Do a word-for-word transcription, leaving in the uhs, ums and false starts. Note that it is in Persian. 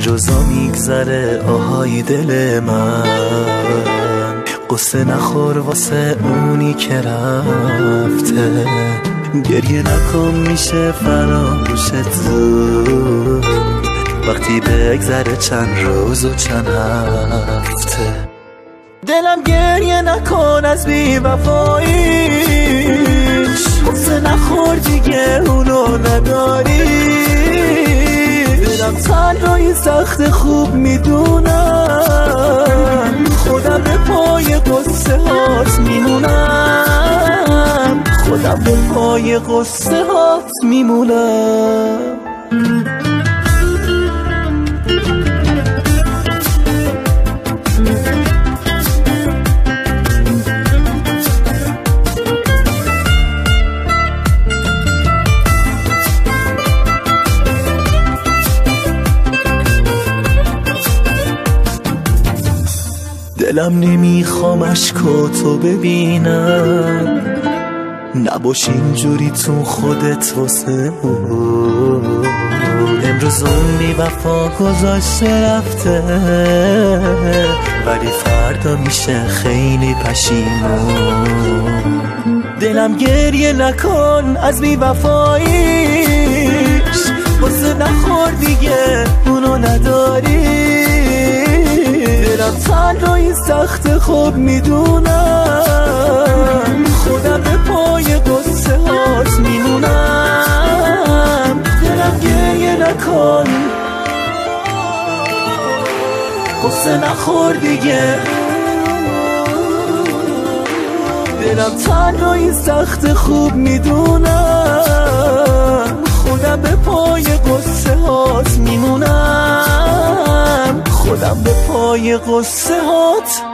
روزا میگذره آهای دل من، قصه نخور واسه اونی که رفته، گریه نکن میشه فراموشت زود وقتی بگذره چند روز و چند هفته. دلم گریه نکن از بی وفاییش، قصه نخور دیگه اونو نداری. دلم تنهایی سخت خوب میدونم، خودم به پای قصه هات میمونم، خودم به پای قصه هات میمونم. دلم نمیخوام اشکاتو ببینم، نباش اینجوری تو خودت واسه اون. امروز اون بی وفا گذاشته رفته، ولی فردا میشه خیلی پشیمون. دلم گریه نکن از بی وفاییش، واسه نخور دیگه اونو نداری. دلم تنهایی سخت خوب میدونم، خودم به پای قصه هات میمونم. دلم گریه نکن، قصه نخور دیگه. دلم تنهایی سخت خوب میدونم، خودم به پای قصه هات میمونم، خودم به پای قصه هات